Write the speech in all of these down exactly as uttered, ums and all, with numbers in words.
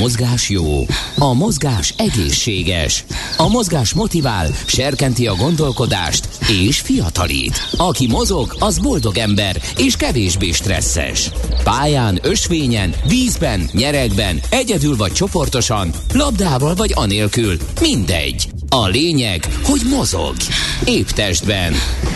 mozgás jó, a mozgás egészséges, a mozgás motivál, serkenti a gondolkodást és fiatalít. Aki mozog, az boldog ember és kevésbé stresszes. Pályán, ösvényen, vízben, nyeregben, egyedül vagy csoportosan, labdával vagy anélkül, mindegy. A lényeg, hogy mozog. Épp testben.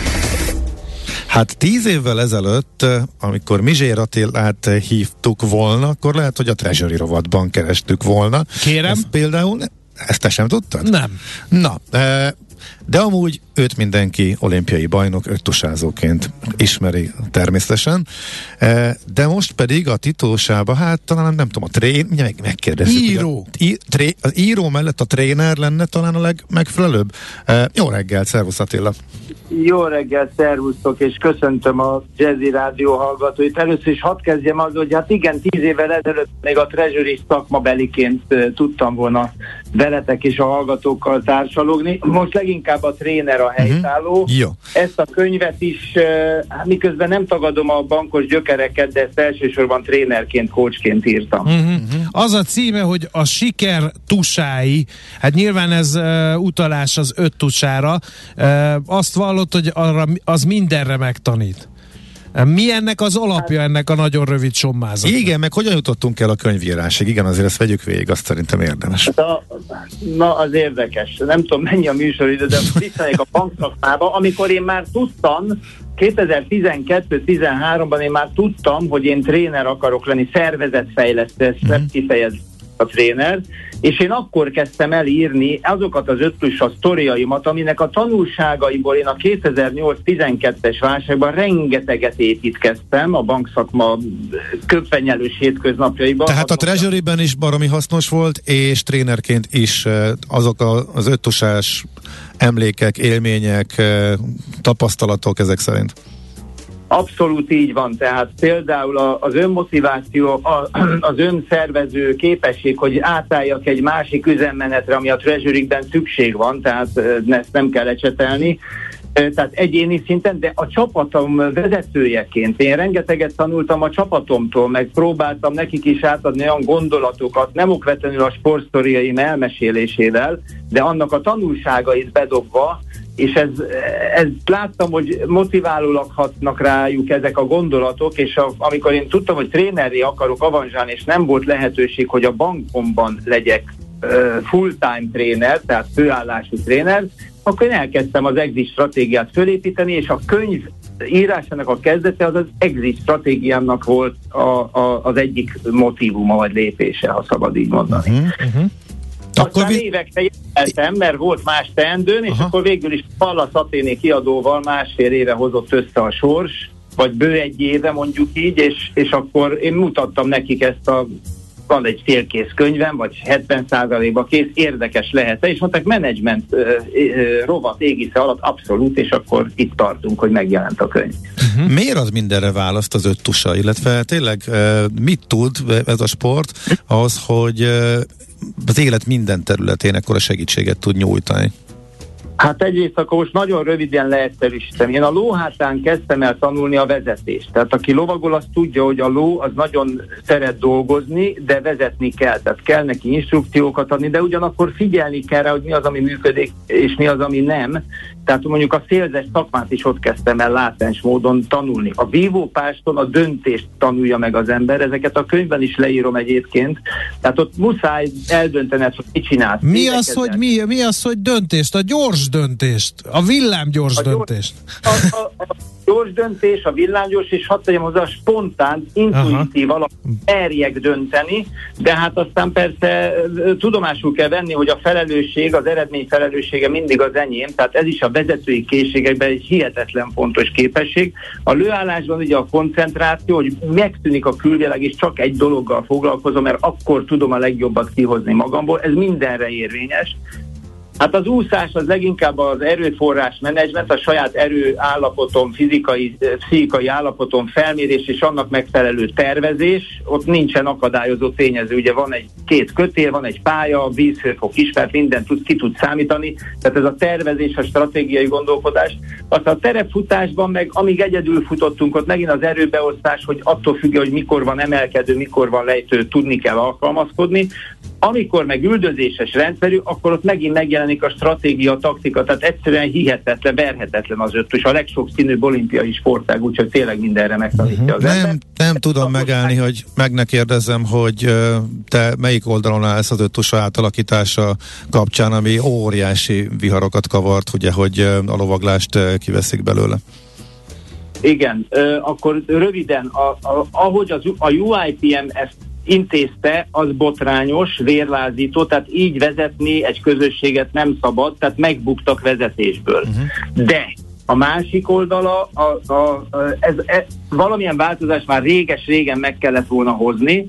Hát tíz évvel ezelőtt, amikor Mizsér Attilát hívtuk volna, akkor lehet, hogy a Treasury rovatban kerestük volna. Kérem? Ezt például, ezt te sem tudtad? Nem. Na, de amúgy őt mindenki olimpiai bajnok öttusázóként ismeri természetesen, de most pedig a titulsába, hát talán nem tudom, a trén, meg, megkérdezzük. Író. A, í, tré, az író mellett a tréner lenne talán a legmegfelelőbb. Jó reggelt, szervusz Attila! Jó reggelt, szervusztok, és köszöntöm a Jazzy Rádió hallgatóit. Először is hadd kezdjem az, hogy hát igen, tíz évvel ezelőtt még a Treasury szakmabeliként uh, tudtam volna veletek és a hallgatókkal társalogni. Most leginkább a tréner a helytálló. Uh-huh. Jó. Ezt a könyvet is, uh, miközben nem tagadom a bankos gyökereket, de ezt elsősorban trénerként, coachként írtam. Uh-huh. Az a címe, hogy a siker tusái, hát nyilván ez uh, utalás az öt tusára, uh, azt vallott, hogy arra, az mindenre megtanít. Mi ennek az alapja, ennek a nagyon rövid sommázat? Igen, meg hogyan jutottunk el a könyvírásig? Igen, azért ezt vegyük végig, azt szerintem érdemes. Na, na az érdekes. Nem tudom, mennyi a műsoridő, de visszamegyek a bankszakmába, amikor én már tudtam, kétezer-tizenkettő-tizenháromban én már tudtam, hogy én tréner akarok lenni, szervezetfejlesztő, ezt mm-hmm. kifejez a tréner, és én akkor kezdtem el írni azokat az ötlusa sztoriaimat, aminek a tanulságaiból én a kétezer-nyolc-tizenkettes válságban rengeteget építkeztem a bankszakma köppenyelős hétköznapjaiban. Tehát a Treasuryben is baromi hasznos volt, és trénerként is azok az öttusás emlékek, élmények, tapasztalatok ezek szerint. Abszolút így van, tehát például az önmotiváció, az önszervező képesség, hogy átálljak egy másik üzemmenetre, ami a Treasury-ben szükség van, tehát ezt nem kell ecsetelni, tehát egyéni szinten, de a csapatom vezetőjeként én rengeteget tanultam a csapatomtól, meg próbáltam nekik is átadni olyan gondolatokat, nem okvetlenül a sportsztoriaim elmesélésével, de annak a tanulságait bedobva, és ez, ez láttam, hogy motiválólag hatnak rájuk ezek a gondolatok, és a, amikor én tudtam, hogy trénerré akarok avanzsálni, és nem volt lehetőség, hogy a bankomban legyek uh, full-time tréner, tehát főállású tréner, akkor én elkezdtem az exit stratégiát fölépíteni, és a könyv írásának a kezdete az az exit stratégiámnak volt a, a, az egyik motívuma, vagy lépése, ha szabad így mondani. Uh-huh, uh-huh. Aztán vi... évekre jöttem, mert volt más teendőn, és Aha. akkor végül is Pallas Athéné kiadóval másfél éve hozott össze a sors, vagy bő egy éve mondjuk így, és, és akkor én mutattam nekik ezt a, van egy félkész könyvem, vagy hetven százalékban kész, érdekes lehet, és mondták, menedzsment uh, uh, rovat égisze alatt abszolút, és akkor itt tartunk, hogy megjelent a könyv. Uh-huh. Miért az mindenre választ az öt tusa, illetve tényleg uh, mit tud ez a sport ahhoz, hogy uh, az élet minden területén ekkora segítséget tud nyújtani? Hát egyrészt akkor most nagyon röviden leegyszerűsítem. Én a ló hátán kezdtem el tanulni a vezetést. Tehát aki lovagol, az tudja, hogy a ló az nagyon szeret dolgozni, de vezetni kell. Tehát kell neki instrukciókat adni, de ugyanakkor figyelni kell rá, hogy mi az, ami működik, és mi az, ami nem. Tehát mondjuk a szélzes szakmát is ott kezdtem el látens módon tanulni. A vívópáston a döntést tanulja meg az ember, ezeket a könyvben is leírom egyébként. Tehát ott muszáj eldöntened, hogy mit csinálsz. Mi az, hogy, mi, mi az, hogy döntést? A gyors döntést, a villámgyors a döntést. Gyors, a, a, a gyors döntés, a villámgyors, és hadd tegyem hozzá, a spontán, intuitív alapon merjek dönteni, de hát aztán persze tudomásul kell venni, hogy a felelősség, az eredmény felelőssége mindig az enyém, tehát ez is a vezetői készségekben egy hihetetlen fontos képesség. A lőállásban ugye a koncentráció, hogy megtűnik a külvilág, és csak egy dologgal foglalkozom, mert akkor tudom a legjobbat kihozni magamból, ez mindenre érvényes. Hát az úszás az leginkább az erőforrás menedzsment, a saját erőállapoton, fizikai, pszichikai állapoton felmérés és annak megfelelő tervezés. Ott nincsen akadályozó tényező, ugye van egy két kötél, van egy pálya, a vízhőfok ismert, mindent tud, ki tud számítani, tehát ez a tervezés, a stratégiai gondolkodás. Aztán a terepfutásban meg, amíg egyedül futottunk, ott megint az erőbeosztás, hogy attól függ, hogy mikor van emelkedő, mikor van lejtő, tudni kell alkalmazkodni. Amikor meg üldözéses rendszerű, akkor ott megint megjelenik a stratégia, a taktika, tehát egyszerűen hihetetlen, verhetetlen az ötös, a legsokszínűbb olimpiai sportág, úgyhogy tényleg mindenre megtanítja az ember. Nem, nem tudom megállni, hogy meg ne kérdezzem, hogy te melyik oldalon állsz az ötös átalakítása kapcsán, ami óriási viharokat kavart, ugye, hogy a lovaglást kiveszik belőle. Igen, akkor röviden, a, a, ahogy az, a u i pé em ezt intézte, az botrányos, vérlázító, tehát így vezetni egy közösséget nem szabad, tehát megbuktak vezetésből. Uh-huh. De a másik oldala, a, a, ez, ez, valamilyen változás már réges-régen meg kellett volna hozni.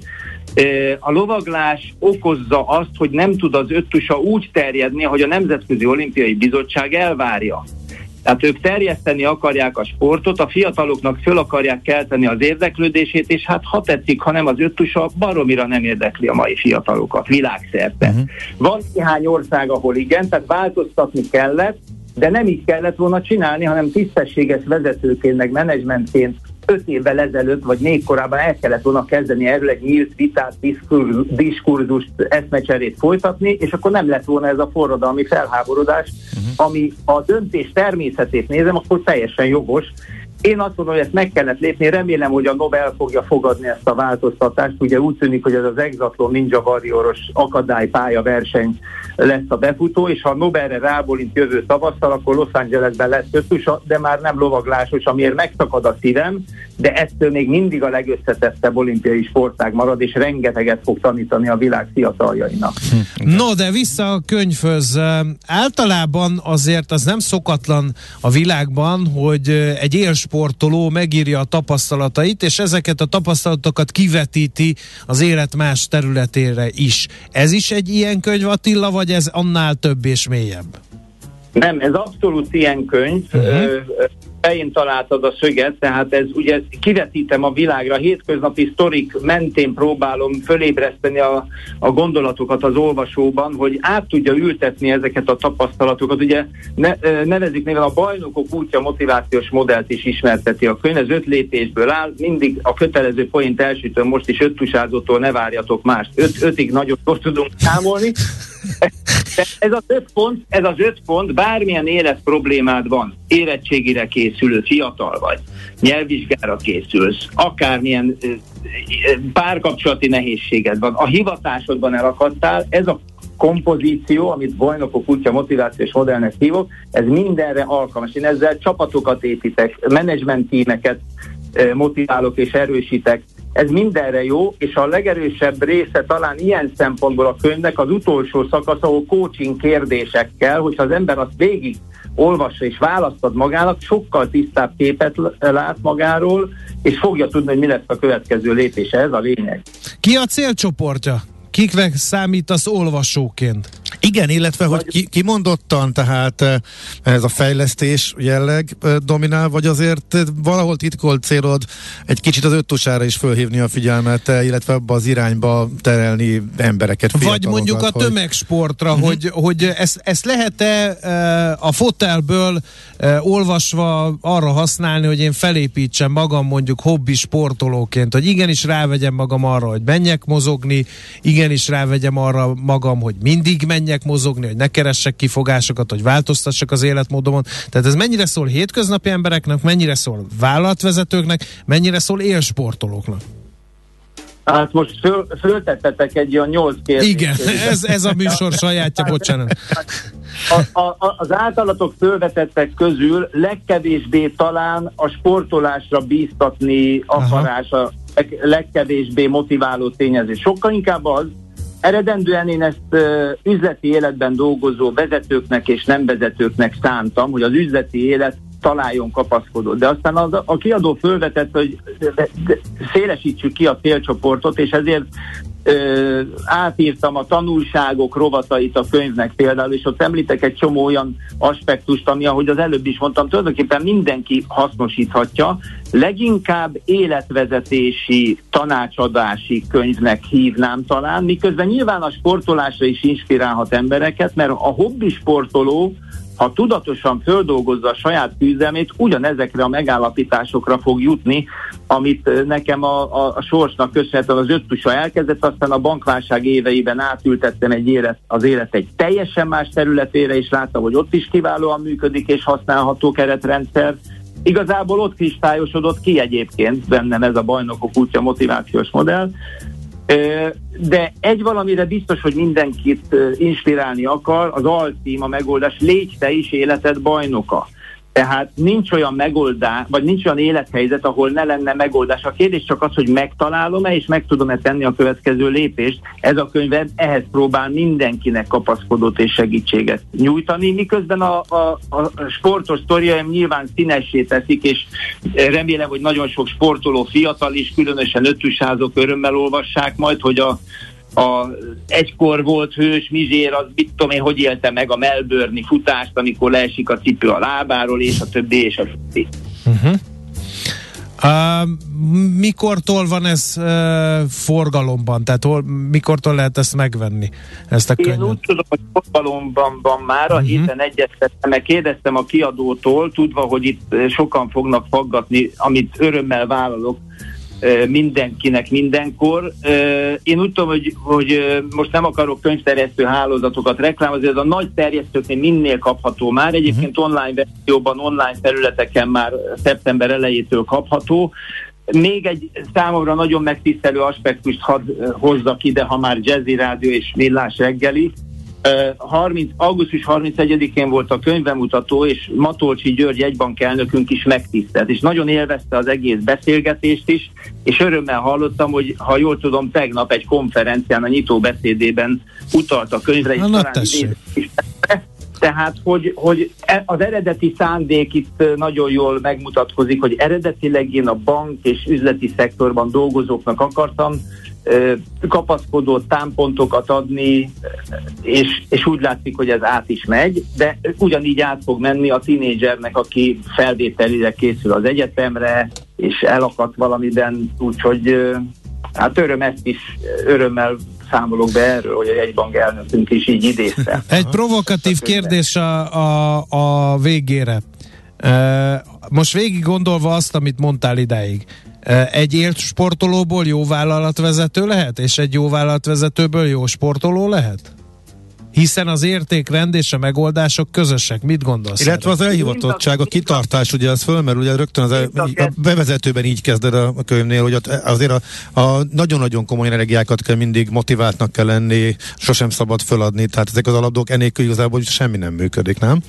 A lovaglás okozza azt, hogy nem tud az öttusa úgy terjedni, ahogy a Nemzetközi Olimpiai Bizottság elvárja. Tehát ők terjeszteni akarják a sportot, a fiataloknak föl akarják kelteni az érdeklődését, és hát ha tetszik, ha nem az öttusa, baromira nem érdekli a mai fiatalokat világszerte. Uh-huh. Van néhány ország, ahol igen, tehát változtatni kellett, de nem így kellett volna csinálni, hanem tisztességes vezetőként, meg menedzsmentként öt évvel ezelőtt, vagy még korábban el kellett volna kezdeni erről egy nyílt vitát, diskurzus, diskurzust, eszmecserét folytatni, és akkor nem lett volna ez a forradalmi felháborodás, uh-huh. ami a döntés természetét nézem, akkor teljesen jogos. Én azt mondom, hogy ezt meg kellett lépni, remélem, hogy a Nobel fogja fogadni ezt a változtatást. Ugye úgy tűnik, hogy ez az Exatlon Ninja Warrioros akadálypálya verseny lesz a befutó, és ha a Nobelre rábólint jövő tavasszal, akkor Los Angelesben lesz ötös, de már nem lovaglásos, amiért megszakad a szívem, de ettől még mindig a legösszetettebb olimpiai sportág marad, és rengeteget fog tanítani a világ fiataljainak. No, de vissza a könyvhöz. Általában azért az nem szokatlan a világban, hogy egy élsportoló megírja a tapasztalatait, és ezeket a tapasztalatokat kivetíti az élet más területére is. Ez is egy ilyen könyv, Attila, vagy ez annál több és mélyebb? Nem, ez abszolút ilyen könyv. Uh-huh. Fején találtad a szöget, tehát ez ugye kivetítem a világra, hétköznapi sztorik mentén próbálom fölébreszteni a, a gondolatokat az olvasóban, hogy át tudja ültetni ezeket a tapasztalatokat. Ugye ne, nevezik néven a Bajnokok útja motivációs modellt is ismerteti a könyv, ez öt lépésből áll, mindig a kötelező point elsütőn, most is öt tusázótól ne várjatok mást, öt, ötig nagyon jól tudunk számolni. De ez az öt pont, ez az öt pont, bármilyen élet problémád van, érettségire készülő fiatal vagy, nyelvvizsgára készülsz, akármilyen párkapcsolati nehézséged van, a hivatásodban elakadtál, ez a kompozíció, amit Bajnokok útja motivációs modellnek hívok, ez mindenre alkalmas. Én ezzel csapatokat építek, menedzsment tímeket motiválok és erősítek. Ez mindenre jó, és a legerősebb része talán ilyen szempontból a könyvnek az utolsó szakasz, ahol coaching kérdésekkel, hogyha az ember azt végig olvassa és választad magának, sokkal tisztább képet lát magáról, és fogja tudni, hogy mi lesz a következő lépése. Ez a lényeg. Ki a célcsoportja? Kiknek számítasz olvasóként? Igen, illetve, hogy ki, kimondottan, tehát ez a fejlesztés jelleg dominál, vagy azért valahol titkolt célod egy kicsit az öttusára is fölhívni a figyelmet, illetve abba az irányba terelni embereket, fiatalokat. Vagy mondjuk a tömegsportra, hogy, uh-huh. hogy, hogy ezt, ezt lehet-e a fotelből olvasva arra használni, hogy én felépítsem magam mondjuk hobbi sportolóként, hogy igenis rávegyem magam arra, hogy menjek mozogni, igenis rávegyem arra magam, hogy mindig menjek mozogni, hogy ne keressek kifogásokat, hogy változtassak az életmódomon. Tehát ez mennyire szól hétköznapi embereknek, mennyire szól vállalatvezetőknek, mennyire szól élsportolóknak? Hát most föl, föltettetek egy olyan nyolc kérdést. Igen, ez, ez a műsor sajátja, bocsánat. A, a, az általatok fölvetettek közül legkevésbé talán a sportolásra bíztatni akarás a leg, legkevésbé motiváló tényező. Sokkal inkább az, eredendően én ezt uh, üzleti életben dolgozó vezetőknek és nem vezetőknek szántam, hogy az üzleti élet találjon kapaszkodót. De aztán az, a kiadó fölvetett, hogy szélesítsük ki a célcsoportot, és ezért Ö, átírtam a tanulságok rovatait a könyvnek például, és ott említek egy csomó olyan aspektust, ami, ahogy az előbb is mondtam, tulajdonképpen mindenki hasznosíthatja. Leginkább életvezetési, tanácsadási könyvnek hívnám talán, miközben nyilván a sportolásra is inspirálhat embereket, mert a hobbi sportoló, ha tudatosan földolgozza a saját küzdelmét, ugyanezekre a megállapításokra fog jutni, amit nekem a, a, a sorsnak köszönhetően az öttusa elkezdett, aztán a bankválság éveiben átültettem egy élet, az élet egy teljesen más területére, és láttam, hogy ott is kiválóan működik és használható keretrendszer. Igazából ott kristályosodott ki egyébként bennem ez a bajnokok útja motivációs modell. De egy valamire biztos, hogy mindenkit inspirálni akar, az alcím, a megoldás, légy te is életed bajnoka. Tehát nincs olyan megoldás, vagy nincs olyan élethelyzet, ahol ne lenne megoldás. A kérdés csak az, hogy megtalálom-e, és meg tudom-e tenni a következő lépést. Ez a könyv ehhez próbál mindenkinek kapaszkodót és segítséget nyújtani, miközben a, a, a sportos sztoriaim nyilván színessé teszik, és remélem, hogy nagyon sok sportoló fiatal is, különösen öttusázók örömmel olvassák majd, hogy a A egykor volt hős Mizsér, az mit tudom én, hogy élte meg a Melbourne-i futást, amikor leesik a cipő a lábáról, és a többi, és a többi. Uh-huh. Uh, mikortól van ez uh, forgalomban? Tehát hol, mikortól lehet ezt megvenni, ezt a könyvet? Én úgy tudom, hogy forgalomban van már, a uh-huh. héten egyeztettem, meg kérdeztem a kiadótól, tudva, hogy itt sokan fognak faggatni, amit örömmel vállalok mindenkinek mindenkor. Én úgy tudom, hogy, hogy most nem akarok könyvterjesztő hálózatokat reklámozni, ez a nagy terjesztőknél minél kapható már. Egyébként online verzióban, online felületeken már szeptember elejétől kapható. Még egy számomra nagyon megtisztelő aspektust hadd hozzak ide, ha már Jazzy Rádió és Millás reggeli. harminc augusztus harmincegyedikén volt a könyvemutató, és Matolcsi György jegybank elnökünk is megtisztelt, és nagyon élvezte az egész beszélgetést is, és örömmel hallottam, hogy ha jól tudom, tegnap egy konferencián a nyitó beszédében utalt a könyvre, és talán idén is. Tehát, hogy, hogy az eredeti szándék itt nagyon jól megmutatkozik, hogy eredetileg én a bank és üzleti szektorban dolgozóknak akartam kapaszkodó támpontokat adni, és, és úgy látszik, hogy ez át is megy, de ugyanígy át fog menni a tínédzsernek, aki felvételire készül az egyetemre, és elakadt valamiben, úgyhogy hát öröm ezt is, örömmel számolok be erről, hogy a jegybank elnökünk is így idézte. Egy provokatív kérdés a, a, a végére. Most végig gondolva azt, amit mondtál idáig, egy élt sportolóból jó vállalatvezető lehet, és egy jó vállalatvezetőből jó sportoló lehet? Hiszen az értékrend és a megoldások közösek. Mit gondolsz? Illetve az elhivatottság, a kitartás, ugye az fölmerül, ugye rögtön az el, a bevezetőben így kezded a könyvnél, hogy azért a, a nagyon-nagyon komoly energiákat kell mindig motiváltnak kell lenni, sosem szabad föladni, tehát ezek az alapdolgok enélkül igazából semmi nem működik, nem?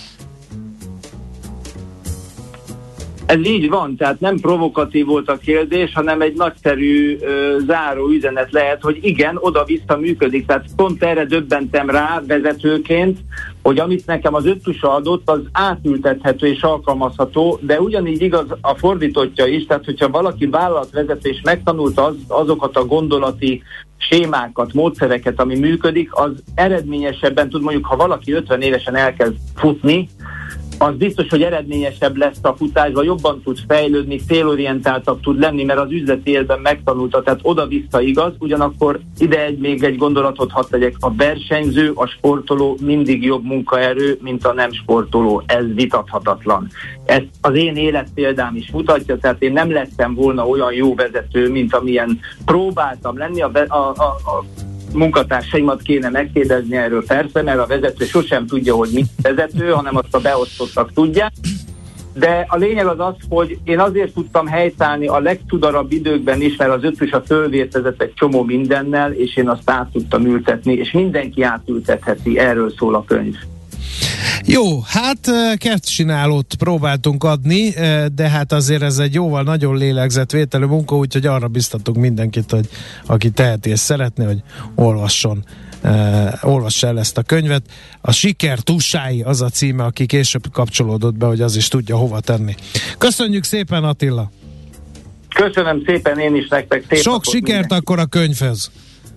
Ez így van, tehát nem provokatív volt a kérdés, hanem egy nagyszerű ö, záró üzenet lehet, hogy igen, oda-vissza működik. Tehát pont erre döbbentem rá vezetőként, hogy amit nekem az öttusa adott, az átültethető és alkalmazható, de ugyanígy igaz a fordítottja is, tehát hogyha valaki vállalatvezető és megtanulta az, azokat a gondolati sémákat, módszereket, ami működik, az eredményesebben tud, mondjuk ha valaki ötven évesen elkezd futni, az biztos, hogy eredményesebb lesz a futásban, jobban tud fejlődni, célorientáltabb tud lenni, mert az üzleti életben megtanulta, tehát oda-vissza igaz, ugyanakkor ide egy, még egy gondolatot hadd tegyek, a versenyző, a sportoló mindig jobb munkaerő, mint a nem sportoló, ez vitathatatlan. Ezt az én életpéldám is mutatja, tehát én nem lettem volna olyan jó vezető, mint amilyen próbáltam lenni, a, a, a, a munkatársaimat kéne megkérdezni erről persze, mert a vezető sosem tudja, hogy mit vezető, hanem azt a beosztottak tudják. De a lényeg az az, hogy én azért tudtam helytállni a legtudarabb időkben is, mert az öttusa fölvértezett egy csomó mindennel, és én azt át tudtam ültetni, és mindenki átültetheti, erről szól a könyv. Jó, hát kertcsinálót próbáltunk adni, de hát azért ez egy jóval nagyon lélegzetvételű munka, úgyhogy arra biztatunk mindenkit, hogy aki teheti és szeretné, hogy olvasson, uh, olvassa el ezt a könyvet. A Siker tusái az a címe, aki később kapcsolódott be, hogy az is tudja hova tenni. Köszönjük szépen, Attila! Köszönöm szépen én is nektek! Szép Sok sikert mindenki. Akkor a könyvhez!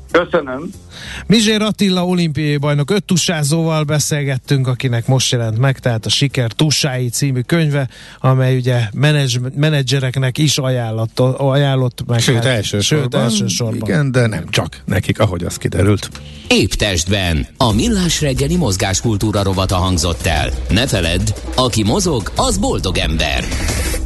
Köszönöm. Mizsér Attila olimpiai bajnok öt tusázóval beszélgettünk, akinek most jelent meg, tehát a Siker Tusái című könyve, amely ugye menedzs, menedzsereknek is ajánlott, ajánlott meg. Sőt, hát, elsősorban. Sőt, elsősorban. Igen, de nem csak nekik, ahogy az kiderült. Épp testben. A Millás reggeli mozgáskultúra rovata hangzott el. Ne feledd, aki mozog, az boldog ember.